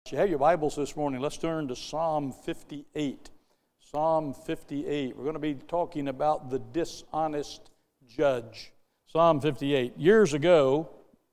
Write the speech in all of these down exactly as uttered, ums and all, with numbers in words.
If you have your Bibles this morning, let's turn to Psalm fifty-eight. Psalm fifty-eight. We're going to be talking about the dishonest judge. Psalm fifty-eight. Years ago,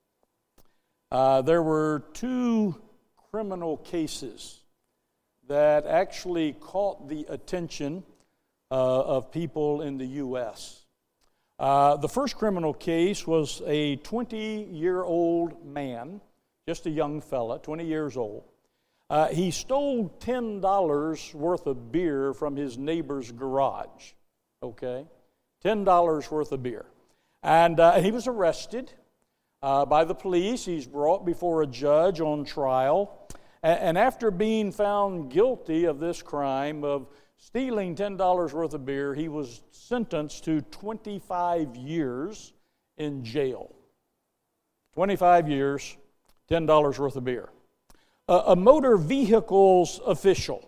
uh, there were two criminal cases that actually caught the attention uh, of people in the U S Uh, the first criminal case was a twenty-year-old man, just a young fella, twenty years old. Uh, he stole ten dollars worth of beer from his neighbor's garage, okay? ten dollars worth of beer. And uh, he was arrested uh, by the police. He's brought before a judge on trial. And, and after being found guilty of this crime of stealing ten dollars worth of beer, he was sentenced to twenty-five years in jail. twenty-five years, ten dollars worth of beer. A motor vehicles official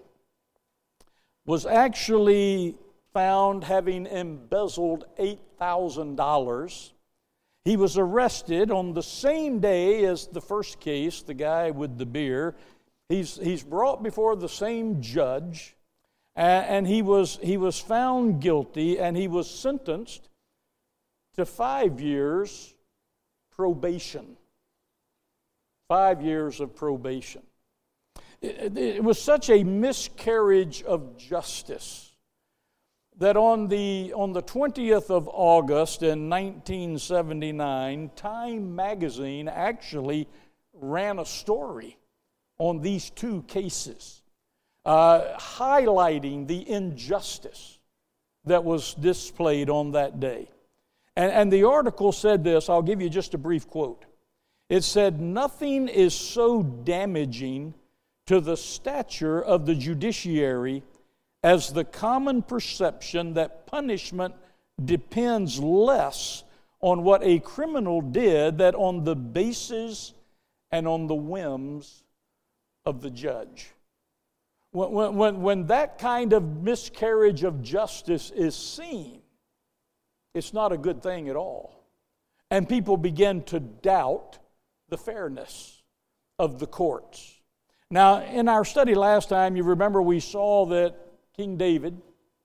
was actually found having embezzled eight thousand dollars. He was arrested on the same day as the first case, the guy with the beer. He's, he's brought before the same judge, and, and he was, he was found guilty, and he was sentenced to five years probation. Five years of probation. It, it was such a miscarriage of justice that on the on the twentieth of August in nineteen seventy-nine, Time magazine actually ran a story on these two cases, uh, highlighting the injustice that was displayed on that day. And, and the article said this. I'll give you just a brief quote. It said, "Nothing is so damaging to the stature of the judiciary as the common perception that punishment depends less on what a criminal did than on the basis and on the whims of the judge." When, when, when that kind of miscarriage of justice is seen, it's not a good thing at all. And people begin to doubt the fairness of the courts. Now, in our study last time, you remember we saw that King David,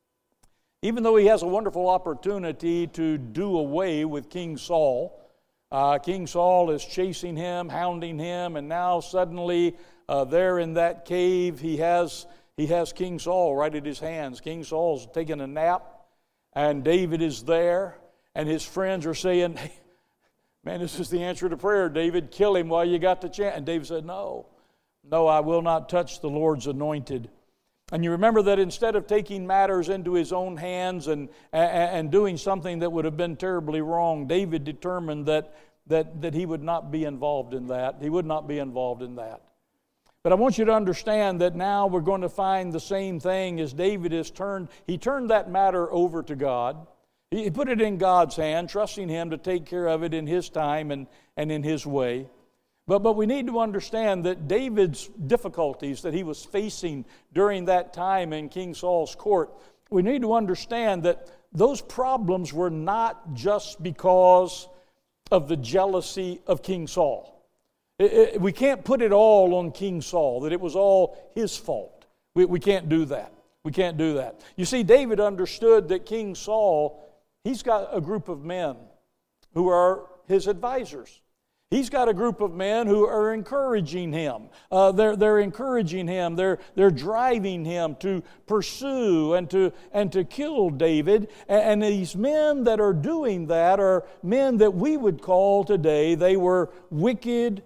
even though he has a wonderful opportunity to do away with King Saul, uh, King Saul is chasing him, hounding him, and now suddenly uh, there in that cave, he has, he has King Saul right at his hands. King Saul's taking a nap, and David is there, and his friends are saying, "Hey, man, this is the answer to prayer, David. Kill him while you got the chance." And David said, no, no, I will not touch the Lord's anointed. And you remember that instead of taking matters into his own hands and, and, and doing something that would have been terribly wrong, David determined that, that, that he would not be involved in that. He would not be involved in that. But I want you to understand that now we're going to find the same thing as David has turned. He turned that matter over to God. He put it in God's hand, trusting Him to take care of it in His time and, and in His way. But, but we need to understand that David's difficulties that he was facing during that time in King Saul's court, we need to understand that those problems were not just because of the jealousy of King Saul. It, it, we can't put it all on King Saul, that it was all his fault. We, we can't do that. We can't do that. You see, David understood that King Saul, he's got a group of men who are his advisors. He's got a group of men who are encouraging him. Uh, they're, they're encouraging him. They're, they're driving him to pursue and to, and to kill David. And, and these men that are doing that are men that we would call today, they were wicked,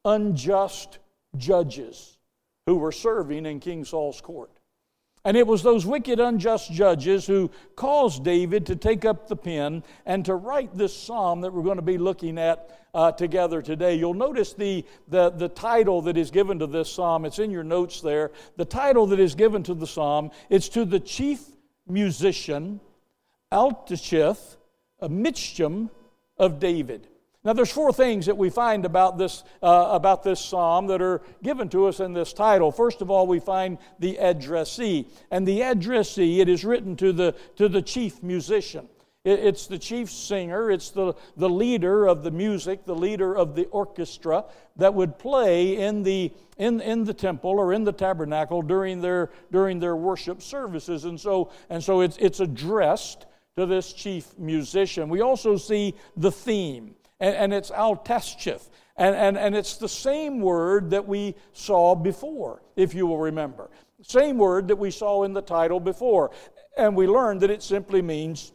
unjust judges who were serving in King Saul's court. And it was those wicked, unjust judges who caused David to take up the pen and to write this psalm that we're going to be looking at uh, together today. You'll notice the, the, the title that is given to this psalm. It's in your notes there. The title that is given to the psalm, it's to the chief musician, Altashith, a Michtam of David. Now, there's four things that we find about this uh, about this psalm that are given to us in this title. First of all, we find the addressee, and the addressee, it is written to the to the chief musician. It's the chief singer, it's the, the leader of the music, the leader of the orchestra that would play in the, in, in the temple or in the tabernacle during their, during their worship services. And so, and so it's, it's addressed to this chief musician. We also see the theme, and, and it's Al-Taschith. And, and, and it's the same word that we saw before, if you will remember. Same word that we saw in the title before. And we learned that it simply means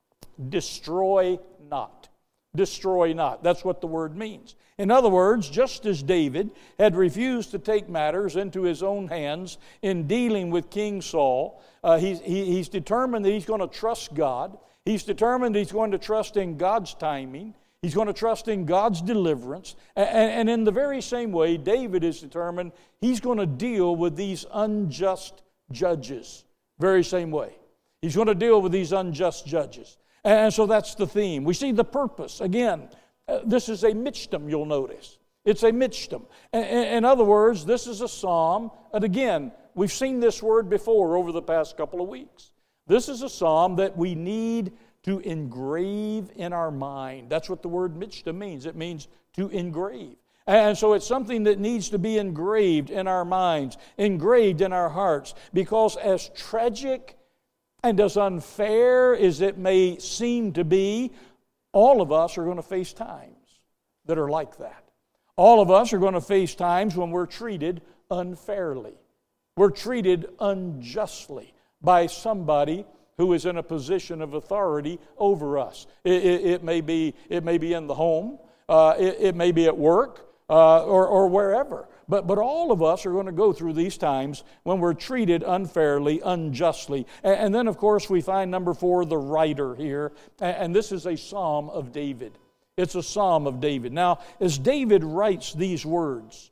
destroy not. Destroy not. That's what the word means. In other words, just as David had refused to take matters into his own hands in dealing with King Saul, uh, he's, he, he's determined that he's going to trust God. He's determined he's going to trust in God's timing. He's going to trust in God's deliverance. And, and in the very same way, David is determined he's going to deal with these unjust judges. Very same way. He's going to deal with these unjust judges. And so that's the theme. We see the purpose. Again, uh, this is a michtam, you'll notice. It's a michtam. In, in other words, this is a psalm. And again, we've seen this word before over the past couple of weeks. This is a psalm that we need to engrave in our mind. That's what the word michtam means. It means to engrave. And so it's something that needs to be engraved in our minds, engraved in our hearts, because as tragic and as unfair as it may seem to be, all of us are going to face times that are like that. All of us are going to face times when we're treated unfairly. We're treated unjustly by somebody who is in a position of authority over us. It, it, it may be, it may be in the home, uh, it, it may be at work, uh, or, or wherever. But, but all of us are going to go through these times when we're treated unfairly, unjustly. And, and then, of course, we find number four, the writer here. And, and this is a psalm of David. It's a psalm of David. Now, as David writes these words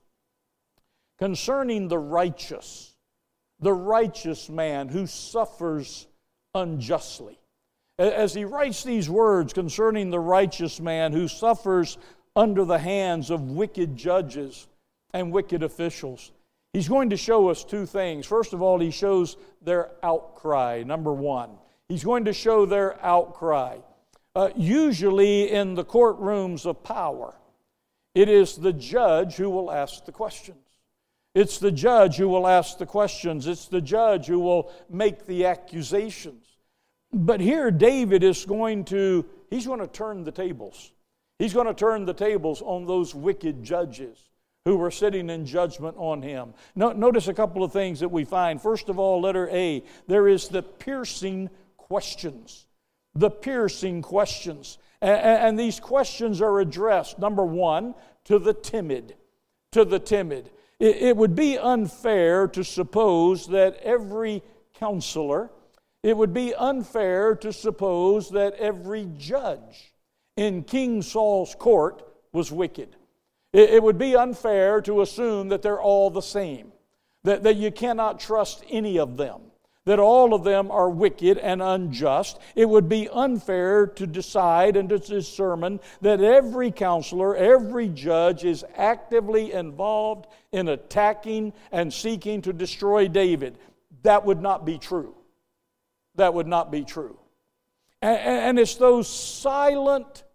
concerning the righteous, the righteous man who suffers unjustly, as he writes these words concerning the righteous man who suffers under the hands of wicked judges and wicked officials, he's going to show us two things. First of all, he shows their outcry, number one. He's going to show their outcry. Uh, usually in the courtrooms of power, it is the judge who will ask the questions. It's the judge who will ask the questions. It's the judge who will make the accusations. But here David is going to, he's going to turn the tables. He's going to turn the tables on those wicked judges who were sitting in judgment on him. No, notice a couple of things that we find. First of all, letter A, there is the piercing questions. The piercing questions. And, and these questions are addressed, number one, to the timid. To the timid. It, it would be unfair to suppose that every counselor, it would be unfair to suppose that every judge in King Saul's court was wicked. It would be unfair to assume that they're all the same, that, that you cannot trust any of them, that all of them are wicked and unjust. It would be unfair to decide and to determine that every counselor, every judge is actively involved in attacking and seeking to destroy David. That would not be true. That would not be true. And, and it's those silent,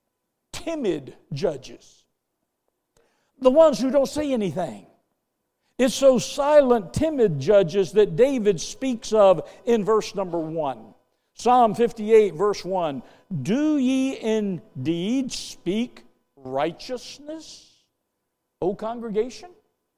timid judges, the ones who don't say anything. It's those silent, timid judges that David speaks of in verse number one. Psalm fifty-eight, verse one. Do ye indeed speak righteousness, O congregation?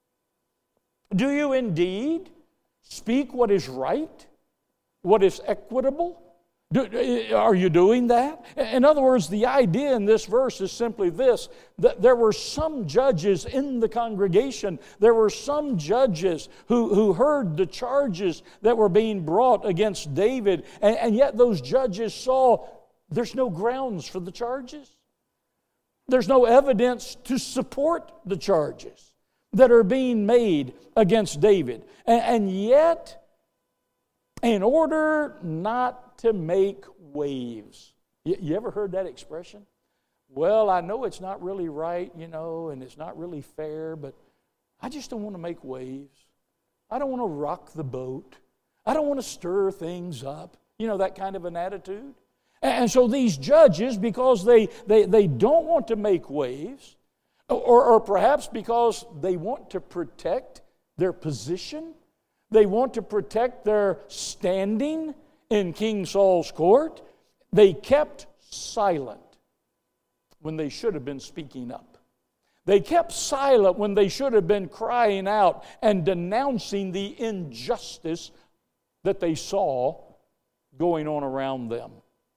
Do you indeed speak what is right, what is equitable? Do, are you doing that? In other words, the idea in this verse is simply this, that there were some judges in the congregation, there were some judges who, who heard the charges that were being brought against David, and, and yet those judges saw there's no grounds for the charges. There's no evidence to support the charges that are being made against David. And, and yet, in order not to make waves. You, you ever heard that expression? Well, I know it's not really right, you know, and it's not really fair, but I just don't want to make waves. I don't want to rock the boat. I don't want to stir things up. You know, that kind of an attitude. And so these judges, because they, they, they don't want to make waves, or, or perhaps because they want to protect their position, they want to protect their standing in King Saul's court, they kept silent when they should have been speaking up. They kept silent when they should have been crying out and denouncing the injustice that they saw going on around them.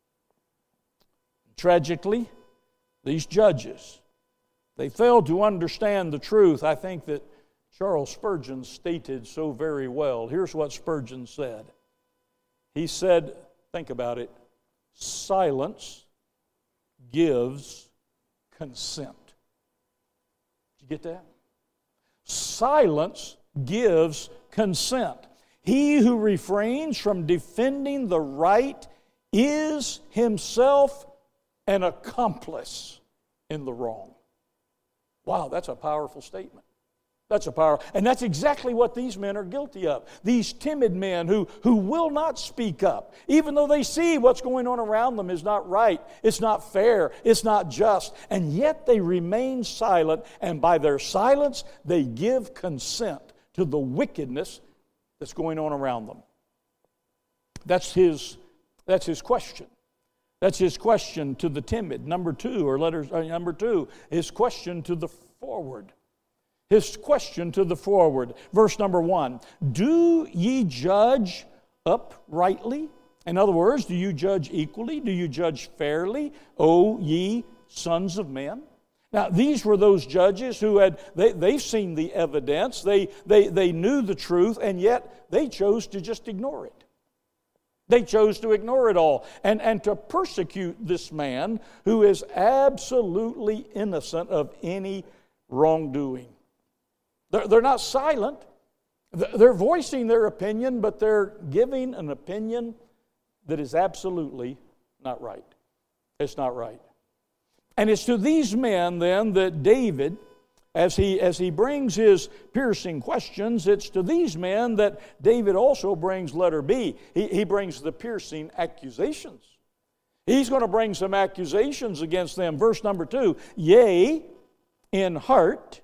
Tragically, these judges, they failed to understand the truth. I think that Charles Spurgeon stated so very well. Here's what Spurgeon said. He said, think about it, silence gives consent. Did you get that? Silence gives consent. He who refrains from defending the right is himself an accomplice in the wrong. Wow, that's a powerful statement. That's a power, and that's exactly what these men are guilty of. These timid men who, who will not speak up, even though they see what's going on around them is not right, it's not fair, it's not just, and yet they remain silent, and by their silence, they give consent to the wickedness that's going on around them. That's his, that's his question. That's his question to the timid. Number two, or letters, uh, number two, his question to the forward. His question to the forward. Verse number one, do ye judge uprightly? In other words, do you judge equally? Do you judge fairly, O ye sons of men? Now, these were those judges who had, they, they've seen the evidence, they, they, they knew the truth, and yet they chose to just ignore it. They chose to ignore it all and, and to persecute this man who is absolutely innocent of any wrongdoing. They're, they're not silent. They're voicing their opinion, but they're giving an opinion that is absolutely not right. It's not right. And it's to these men then that David, as he, as he brings his piercing questions, it's to these men that David also brings letter B. He, he brings the piercing accusations. He's going to bring some accusations against them. Verse number two, yea, in heart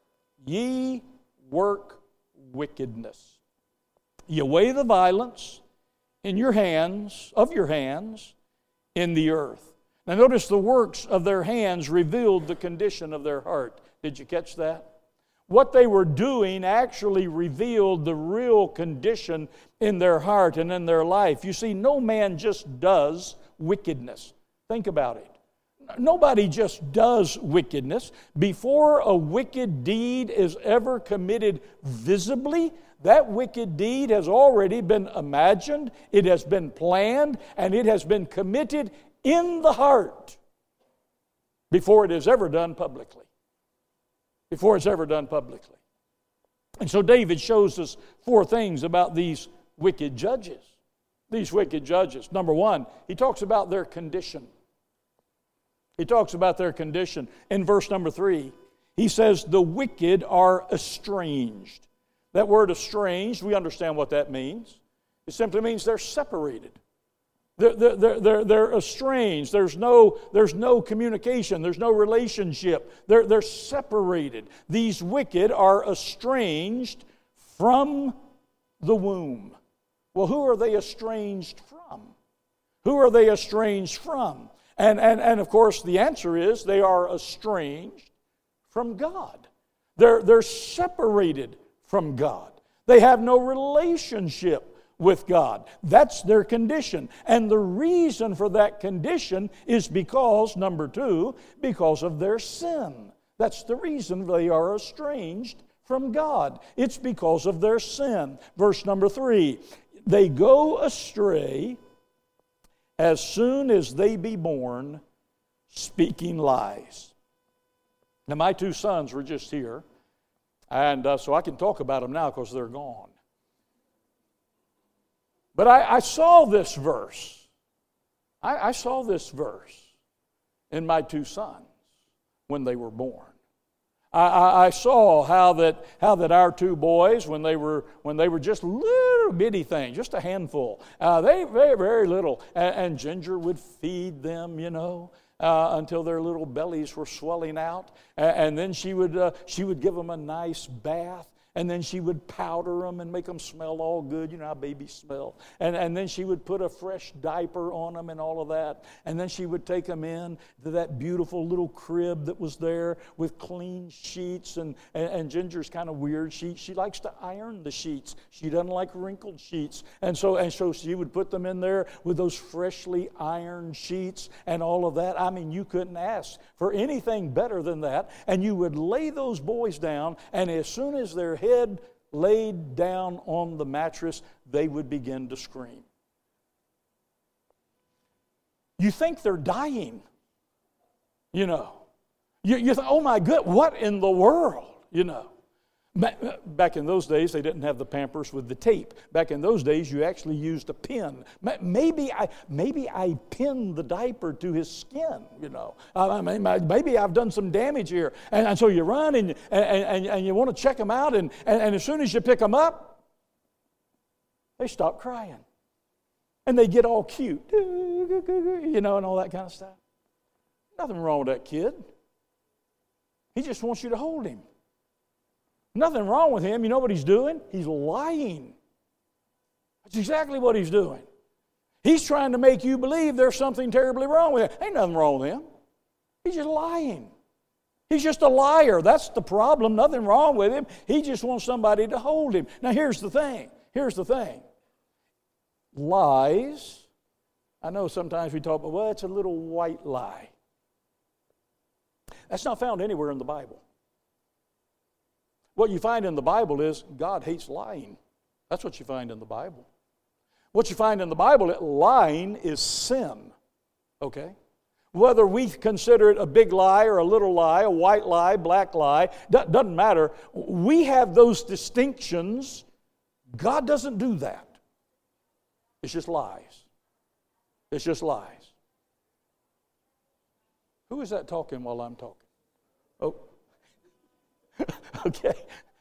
ye work wickedness. Ye weigh the violence in your hands, of your hands, in the earth. Now notice the works of their hands revealed the condition of their heart. Did you catch that? What they were doing actually revealed the real condition in their heart and in their life. You see, no man just does wickedness. Think about it. Nobody just does wickedness. Before a wicked deed is ever committed visibly, that wicked deed has already been imagined, it has been planned, and it has been committed in the heart before it is ever done publicly. Before it's ever done publicly. And so David shows us four things about these wicked judges. These wicked judges. Number one, he talks about their condition. He talks about their condition. In verse number three, he says, the wicked are estranged. That word estranged, we understand what that means. It simply means they're separated. They're, they're, they're, they're estranged. There's no, there's no communication. There's no relationship. They're, they're separated. These wicked are estranged from the womb. Well, who are they estranged from? Who are they estranged from? And, and, and of course, the answer is they are estranged from God. They're, they're separated from God. They have no relationship with God. That's their condition. And the reason for that condition is because, number two, because of their sin. That's the reason they are estranged from God. It's because of their sin. Verse number three, they go astray as soon as they be born, speaking lies. Now, my two sons were just here, and uh, so I can talk about them now because they're gone. But I, I saw this verse. I, I saw this verse in my two sons when they were born. I, I, I saw how that how that our two boys, when they were when they were just little bitty things, just a handful, uh, they very very little, and, and Ginger would feed them, you know, uh, until their little bellies were swelling out, and, and then she would uh, she would give them a nice bath. And then she would powder them and make them smell all good. You know how babies smell. And, and then she would put a fresh diaper on them and all of that. And then she would take them in to that beautiful little crib that was there with clean sheets. And, and, and Ginger's kind of weird. She, she likes to iron the sheets. She doesn't like wrinkled sheets. And so, and so she would put them in there with those freshly ironed sheets and all of that. I mean, you couldn't ask for anything better than that. And you would lay those boys down, and as soon as their head laid down on the mattress, they would begin to scream. You think they're dying, you know. You, you think, oh my God, what in the world, you know. Back in those days, they didn't have the Pampers with the tape. Back in those days, you actually used a pin. Maybe I, maybe I pinned the diaper to his skin, you know. I mean, maybe I've done some damage here. And, and so you run and, and, and, and you want to check them out, and, and, and as soon as you pick them up, they stop crying. And they get all cute, you know, and all that kind of stuff. Nothing wrong with that kid. He just wants you to hold him. Nothing wrong with him. You know what he's doing? He's lying. That's exactly what he's doing. He's trying to make you believe there's something terribly wrong with him. Ain't nothing wrong with him. He's just lying. He's just a liar. That's the problem. Nothing wrong with him. He just wants somebody to hold him. Now here's the thing. Here's the thing. Lies. I know sometimes we talk about, well, it's a little white lie. That's not found anywhere in the Bible. What you find in the Bible is God hates lying. That's what you find in the Bible. What you find in the Bible, lying is sin. Okay? Whether we consider it a big lie or a little lie, a white lie, black lie, doesn't matter. We have those distinctions. God doesn't do that. It's just lies. It's just lies. Who is that talking while I'm talking? Oh. Okay.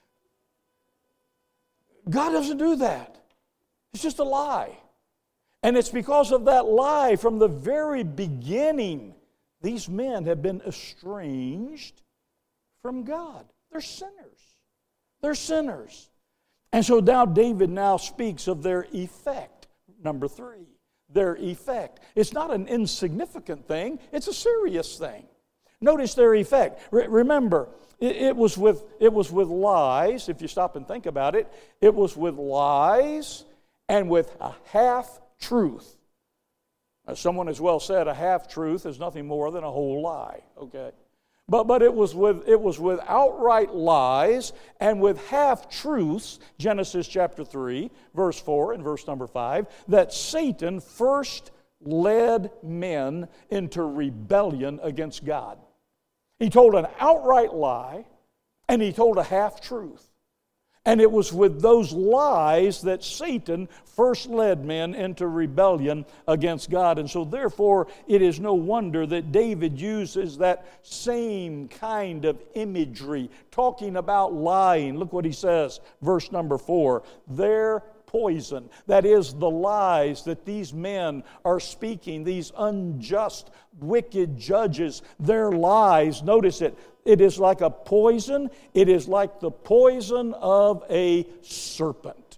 God doesn't do that. It's just a lie. And it's because of that lie from the very beginning, these men have been estranged from God. They're sinners. They're sinners. And so now David now speaks of their effect. Number three, their effect. It's not an insignificant thing. It's a serious thing. Notice their effect. Re- remember, it, it was with it was with lies. If you stop and think about it, it was with lies and with a half-truth. As someone has well said, a half-truth is nothing more than a whole lie. Okay, but but it was with it was with outright lies and with half-truths. Genesis chapter three, verse four and verse number five, that Satan first led men into rebellion against God. He told an outright lie, and he told a half-truth. And it was with those lies that Satan first led men into rebellion against God. And so therefore, it is no wonder that David uses that same kind of imagery, talking about lying. Look what he says, verse number four. Their poison, that is the lies that these men are speaking, these unjust, wicked judges, their lies, notice it, it is like a poison, it is like the poison of a serpent.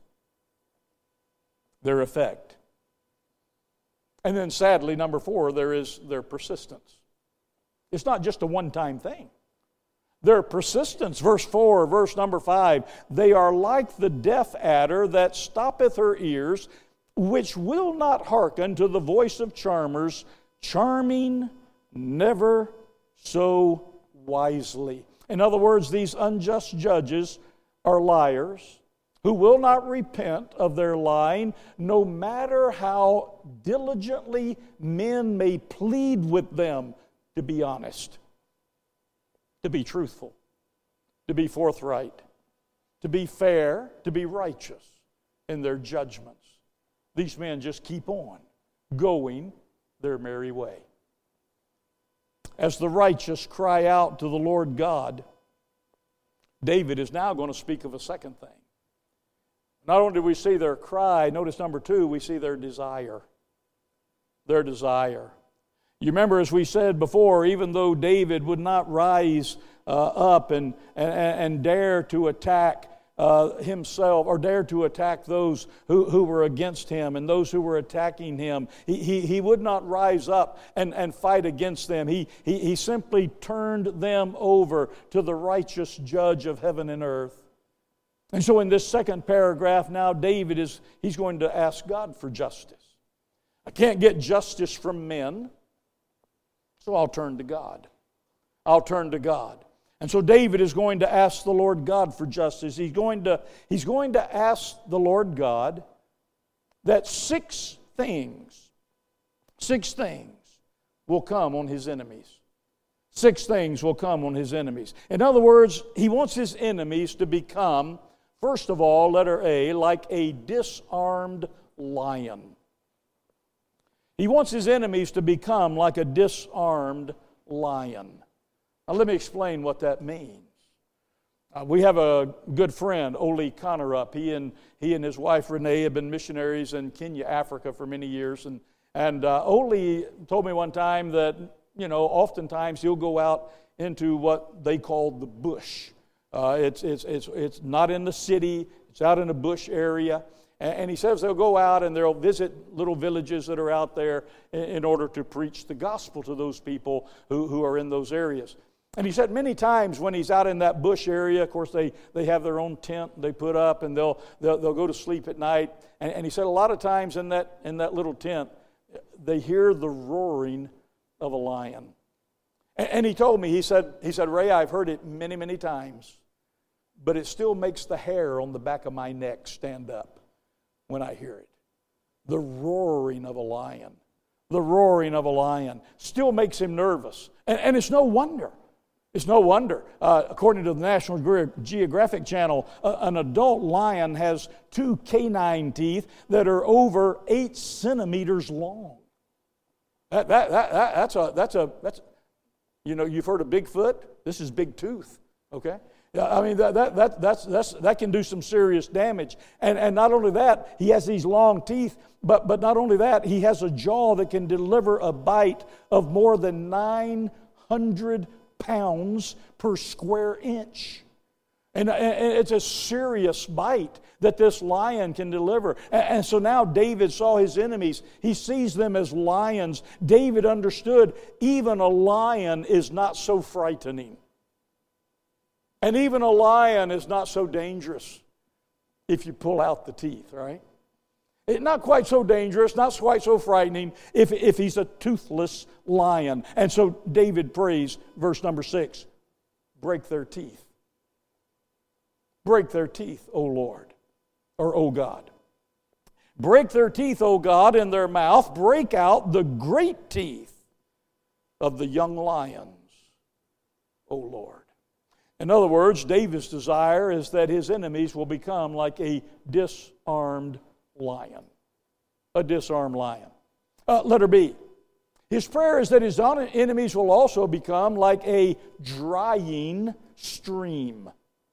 Their effect. And then sadly, number four, there is their persistence. It's not just a one-time thing. Their persistence, verse four, verse number five, they are like the deaf adder that stoppeth her ears, which will not hearken to the voice of charmers, charming never so wisely. In other words, these unjust judges are liars who will not repent of their lying, no matter how diligently men may plead with them to be honest, to be truthful, to be forthright, to be fair, to be righteous in their judgments. These men just keep on going their merry way. As the righteous cry out to the Lord God, David is now going to speak of a second thing. Not only do we see their cry, notice number two, we see their desire. Their desire. You remember, as we said before, even though David would not rise uh, up and, and, and dare to attack uh, himself, or dare to attack those who, who were against him and those who were attacking him, he, he, he would not rise up and, and fight against them. He, he, he simply turned them over to the righteous judge of heaven and earth. And so in this second paragraph now, David is he's going to ask God for justice. I can't get justice from men, so I'll turn to God. I'll turn to God. And so David is going to ask the Lord God for justice. He's going to, he's going to ask the Lord God that six things, six things will come on his enemies. Six things will come on his enemies. In other words, he wants his enemies to become, first of all, letter A, like a disarmed lion. He wants his enemies to become like a disarmed lion. Now let me explain what that means. Uh, we have a good friend, Ole Connerup. He and he and his wife Renee have been missionaries in Kenya, Africa for many years. And, and uh, Ole told me one time that, you know, oftentimes he'll go out into what they call the bush. Uh, it's, it's, it's, it's not in the city, it's out in a bush area. And he says they'll go out and they'll visit little villages that are out there in order to preach the gospel to those people who, who are in those areas. And he said many times when he's out in that bush area, of course they, they have their own tent they put up and they'll they'll, they'll go to sleep at night. And, and he said a lot of times in that in that little tent, they hear the roaring of a lion. And, and he told me, he said, he said, Ray, I've heard it many, many times, but it still makes the hair on the back of my neck stand up when I hear it. The roaring of a lion. The roaring of a lion still makes him nervous. And, and it's no wonder. It's no wonder. Uh, according to the National Geographic Channel, uh, an adult lion has two canine teeth that are over eight centimeters long. That, that, that, that, that's a, that's a, that's, you know, you've heard of Bigfoot? This is big tooth, okay? I mean, that, that, that, that's, that's, that can do some serious damage. And, and not only that, he has these long teeth, but, but not only that, he has a jaw that can deliver a bite of more than nine hundred pounds per square inch. And, and it's a serious bite that this lion can deliver. And, and so now David saw his enemies. He sees them as lions. David understood even a lion is not so frightening. And even a lion is not so dangerous if you pull out the teeth, right? It's not quite so dangerous, not quite so frightening if, if he's a toothless lion. And so David prays, verse number six, break their teeth. Break their teeth, O Lord, or O God. Break their teeth, O God, in their mouth. Break out the great teeth of the young lions, O Lord. In other words, David's desire is that his enemies will become like a disarmed lion. A disarmed lion. Uh, letter B. His prayer is that his enemies will also become like a drying stream.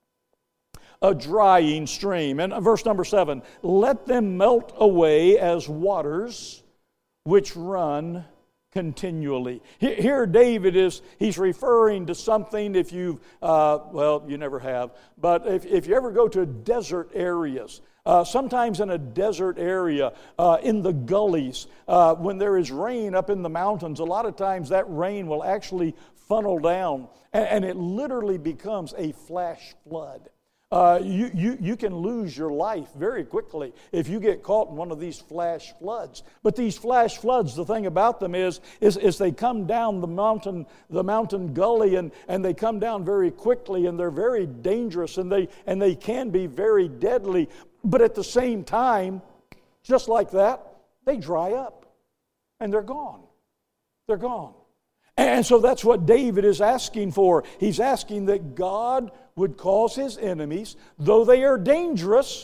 A drying stream. And verse number seven, let them melt away as waters which run continually. Here David is, he's referring to something if you've, uh, well, you never have, but if, if you ever go to desert areas, uh, sometimes in a desert area, uh, in the gullies, uh, when there is rain up in the mountains, a lot of times that rain will actually funnel down, and, and it literally becomes a flash flood. Uh, you, you, you can lose your life very quickly if you get caught in one of these flash floods. But these flash floods, the thing about them is, is, is they come down the mountain, the mountain gully, and, and they come down very quickly, and they're very dangerous, and they, and they can be very deadly. But at the same time, just like that, they dry up, and they're gone. They're gone. And so that's what David is asking for. He's asking that God would cause his enemies, though they are dangerous,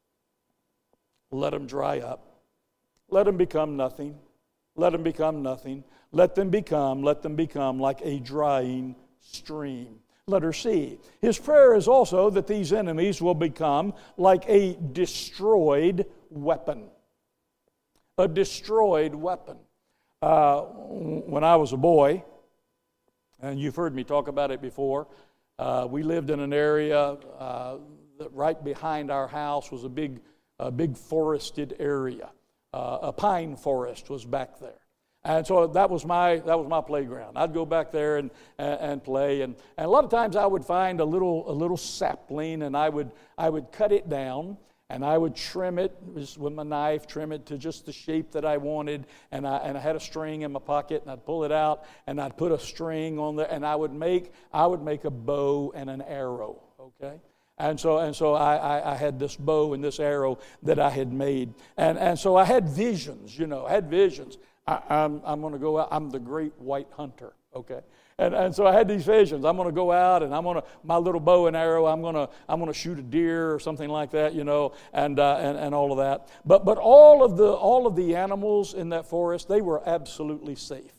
let them dry up. Let them become nothing. Let them become nothing. Let them become, let them become like a drying stream. Letter C. His prayer is also that these enemies will become like a destroyed weapon. A destroyed weapon. Uh, when I was a boy, and you've heard me talk about it before, uh, we lived in an area uh, that right behind our house was a big, a big forested area. Uh, a pine forest was back there. And so that was my that was my playground. I'd go back there and and, and play, and, and a lot of times I would find a little a little sapling, and I would I would cut it down, and I would trim it with my knife, trim it to just the shape that I wanted, and I and I had a string in my pocket, and I'd pull it out, and I'd put a string on there, and I would make I would make a bow and an arrow. Okay. And so and so I, I, I had this bow and this arrow that I had made, and and so I had visions, you know, I had visions. I, I'm, I'm going to go out. I'm the great white hunter, okay? And and so I had these visions. I'm going to go out, and I'm going to my little bow and arrow. I'm going to I'm going to shoot a deer or something like that, you know, and uh, and and all of that. But but all of the all of the animals in that forest, they were absolutely safe.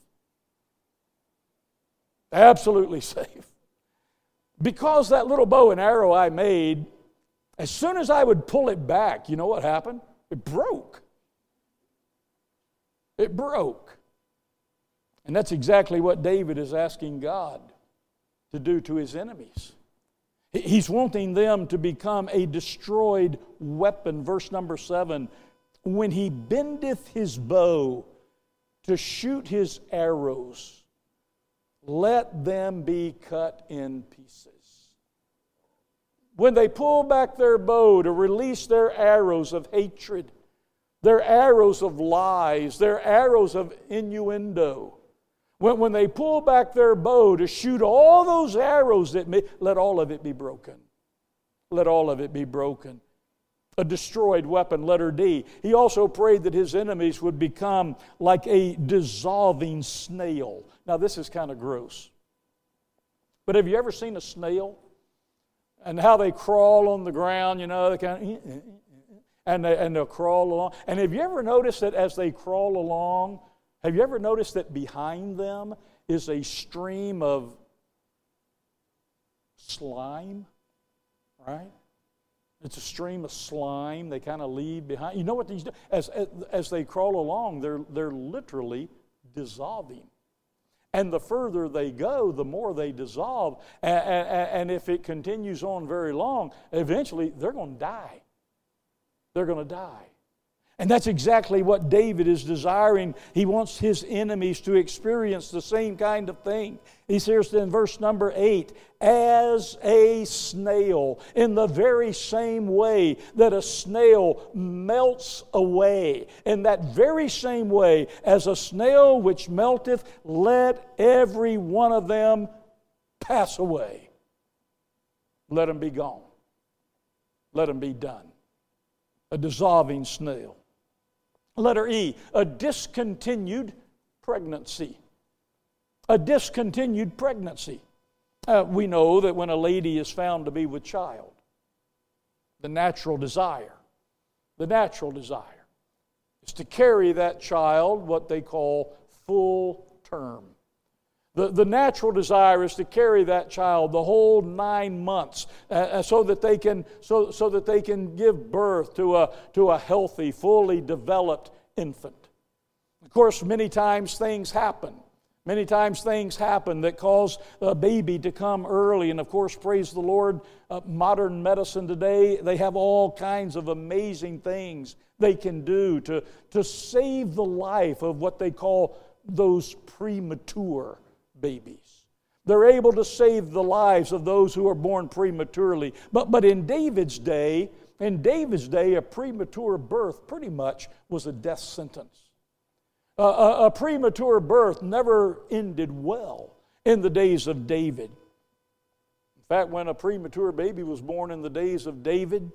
Absolutely safe, because that little bow and arrow I made, as soon as I would pull it back, you know what happened? It broke. It broke. And that's exactly what David is asking God to do to his enemies. He's wanting them to become a destroyed weapon. Verse number seven, when he bendeth his bow to shoot his arrows, let them be cut in pieces. When they pull back their bow to release their arrows of hatred, their arrows of lies, their arrows of innuendo. When, when they pull back their bow to shoot all those arrows, that may, let all of it be broken. Let all of it be broken. A destroyed weapon, letter D. He also prayed that his enemies would become like a dissolving snail. Now this is kind of gross. But have you ever seen a snail? And how they crawl on the ground, you know, they kind of... And, they, and they'll crawl along. And have you ever noticed that as they crawl along, have you ever noticed that behind them is a stream of slime? Right? It's a stream of slime they kind of leave behind. You know what these do? As, as, as they crawl along, they're, they're literally dissolving. And the further they go, the more they dissolve. And, and, and if it continues on very long, eventually they're going to die. They're going to die. And that's exactly what David is desiring. He wants his enemies to experience the same kind of thing. He says in verse number eight, as a snail, in the very same way that a snail melts away, in that very same way as a snail which melteth, let every one of them pass away. Let them be gone. Let them be done. A dissolving snail. Letter E, a discontinued pregnancy. A discontinued pregnancy. Uh, we know that when a lady is found to be with child, the natural desire, the natural desire is to carry that child what they call full term. The, the natural desire is to carry that child the whole nine months uh, so that they can so, so that they can give birth to a to a healthy, fully developed infant. Of course, many times things happen. Many times things happen that cause a baby to come early. And of course, praise the Lord, uh, modern medicine today, they have all kinds of amazing things they can do to, to save the life of what they call those premature babies. They're able to save the lives of those who are born prematurely. But, but in David's day, in David's day, a premature birth pretty much was a death sentence. Uh, a, a premature birth never ended well in the days of David. In fact, when a premature baby was born in the days of David,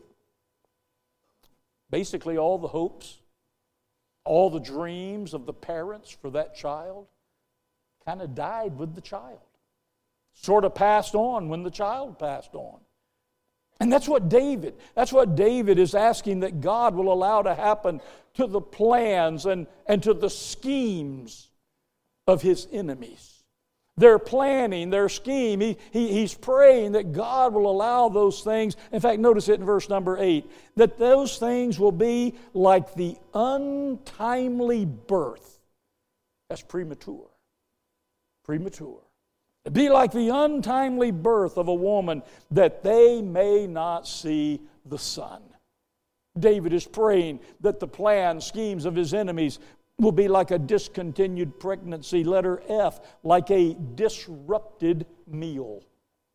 basically all the hopes, all the dreams of the parents for that child kind of died with the child. Sort of passed on when the child passed on. And that's what David, that's what David is asking that God will allow to happen to the plans and, and to the schemes of his enemies. Their planning, their scheme. He, he, he's praying that God will allow those things. In fact, notice it in verse number eight, that those things will be like the untimely birth. That's premature. Premature. Be like the untimely birth of a woman, that they may not see the sun. David is praying that the plans, schemes of his enemies will be like a discontinued pregnancy, letter F, like a disrupted meal.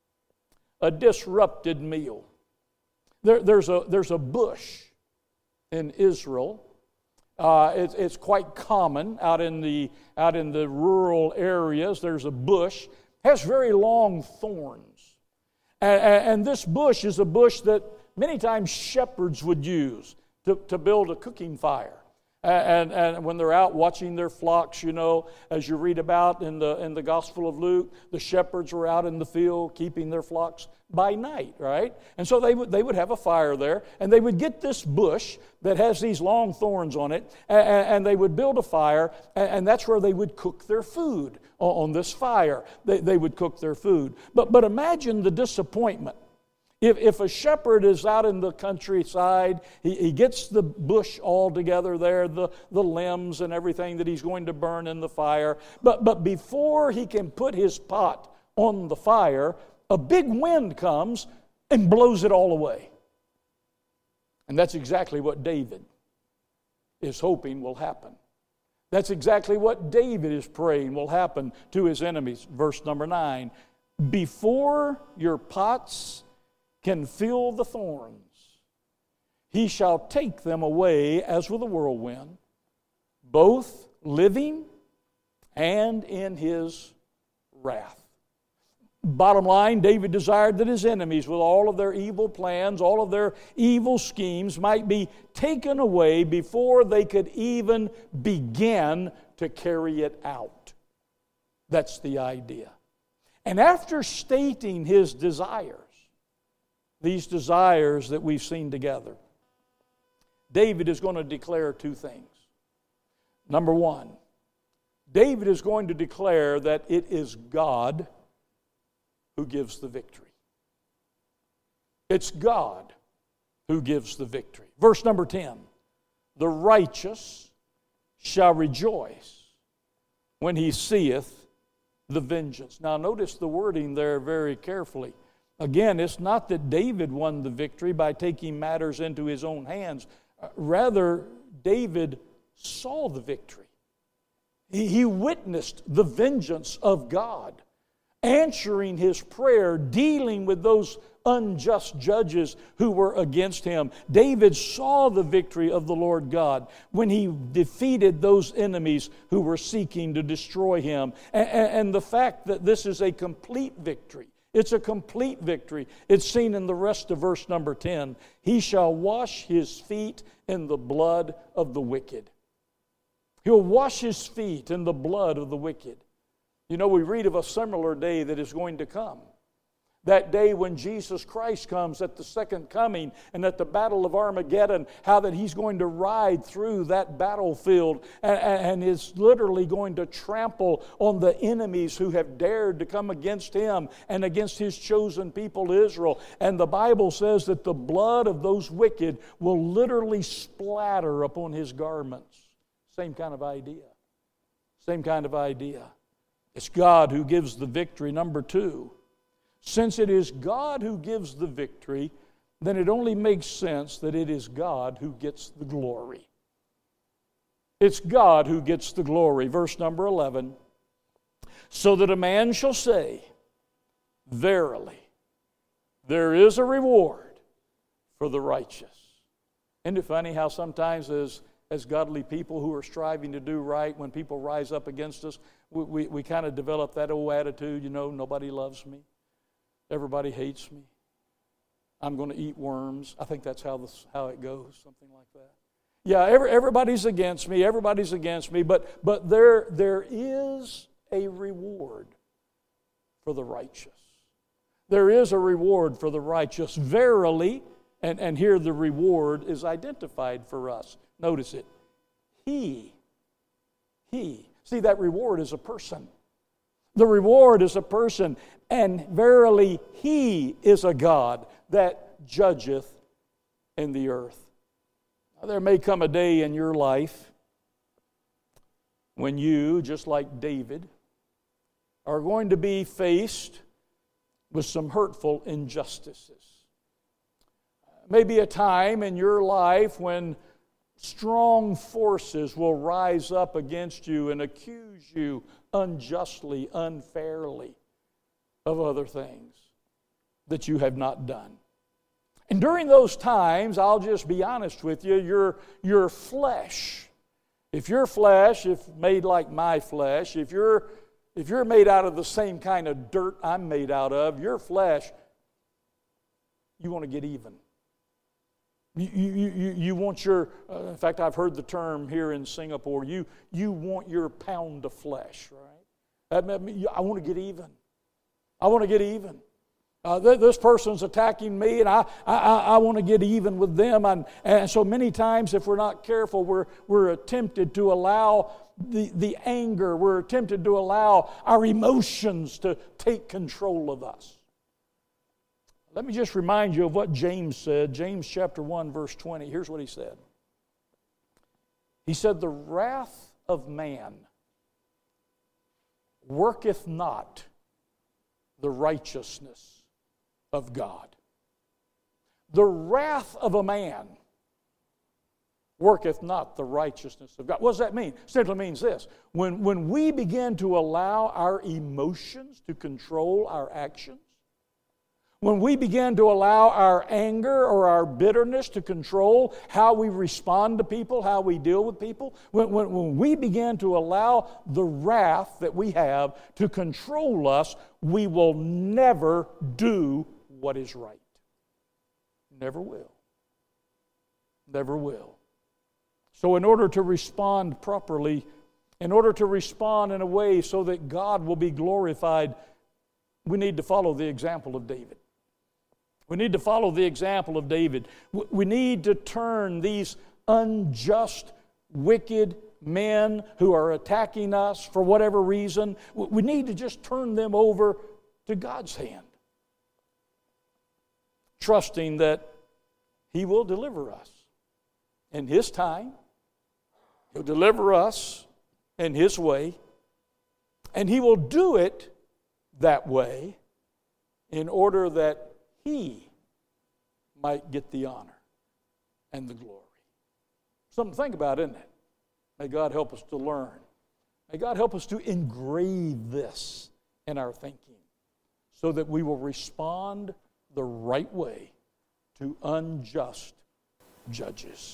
A disrupted meal. There, there's, a, there's a bush in Israel. Uh, it, it's quite common out in, the, out in the rural areas. There's a bush. It has very long thorns. And, and this bush is a bush that many times shepherds would use to, to build a cooking fire. And, and when they're out watching their flocks, you know, as you read about in the, in the Gospel of Luke, the shepherds were out in the field keeping their flocks by night, right? And so they would, they would have a fire there, and they would get this bush that has these long thorns on it, and, and they would build a fire, and, and that's where they would cook their food on, on this fire. They, they would cook their food. But, but imagine the disappointment. If, if a shepherd is out in the countryside, he, he gets the bush all together there, the, the limbs and everything that he's going to burn in the fire. But, but before he can put his pot on the fire, a big wind comes and blows it all away. And that's exactly what David is hoping will happen. That's exactly what David is praying will happen to his enemies. Verse number nine, before your pots can feel the thorns, he shall take them away as with a whirlwind, both living and in his wrath. Bottom line, David desired that his enemies, with all of their evil plans, all of their evil schemes, might be taken away before they could even begin to carry it out. That's the idea. And after stating his desires, these desires that we've seen together, David is going to declare two things. Number one, David is going to declare that it is God who gives the victory. It's God who gives the victory. Verse number ten, the righteous shall rejoice when he seeth the vengeance. Now notice the wording there very carefully. Again, it's not that David won the victory by taking matters into his own hands. Rather, David saw the victory. He, he witnessed the vengeance of God, answering his prayer, dealing with those unjust judges who were against him. David saw the victory of the Lord God when he defeated those enemies who were seeking to destroy him. And, and the fact that this is a complete victory. It's a complete victory. It's seen in the rest of verse number ten. He shall wash his feet in the blood of the wicked. He'll wash his feet in the blood of the wicked. You know, we read of a similar day that is going to come. That day when Jesus Christ comes at the second coming and at the battle of Armageddon, how that he's going to ride through that battlefield and, and is literally going to trample on the enemies who have dared to come against him and against his chosen people Israel. And the Bible says that the blood of those wicked will literally splatter upon his garments. Same kind of idea. Same kind of idea. It's God who gives the victory. Number two, since it is God who gives the victory, then it only makes sense that it is God who gets the glory. It's God who gets the glory. Verse number eleven, so that a man shall say, verily, there is a reward for the righteous. Isn't it funny how sometimes as, as godly people who are striving to do right, when people rise up against us, we, we, we kind of develop that old attitude, you know, nobody loves me. Everybody hates me. I'm going to eat worms. I think that's how this, how it goes, something like that. Yeah, every, everybody's against me. Everybody's against me. But, but there, there is a reward for the righteous. There is a reward for the righteous. Verily, and, and here the reward is identified for us. Notice it. He. He. See, that reward is a person. The reward is a person, and verily He is a God that judgeth in the earth. Now, there may come a day in your life when you, just like David, are going to be faced with some hurtful injustices. Maybe a time in your life when strong forces will rise up against you and accuse you unjustly, unfairly of other things that you have not done. And during those times, I'll just be honest with you, your, your flesh, if your flesh, if made like my flesh, if you're, if you're made out of the same kind of dirt I'm made out of, your flesh, you want to get even. You, you, you, you want your, uh, in fact, I've heard the term here in Singapore, you, you want your pound of flesh, right? That, I want to get even. I want to get even. Uh, this person's attacking me, and I, I, I want to get even with them. And, and so many times, if we're not careful, we're, we're tempted to allow the, the anger, we're tempted to allow our emotions to take control of us. Let me just remind you of what James said. James chapter one, verse twenty. Here's what he said. He said, "The wrath of man worketh not the righteousness of God." The wrath of a man worketh not the righteousness of God. What does that mean? It simply means this. When, when we begin to allow our emotions to control our actions, when we begin to allow our anger or our bitterness to control how we respond to people, how we deal with people, when, when, when we begin to allow the wrath that we have to control us, we will never do what is right. Never will. Never will. So in order to respond properly, in order to respond in a way so that God will be glorified, we need to follow the example of David. We need to follow the example of David. We need to turn these unjust, wicked men who are attacking us for whatever reason, we need to just turn them over to God's hand, trusting that He will deliver us in His time. He'll deliver us in His way, and He will do it that way in order that He might get the honor and the glory. Something to think about, isn't it? May God help us to learn. May God help us to engrave this in our thinking so that we will respond the right way to unjust judges.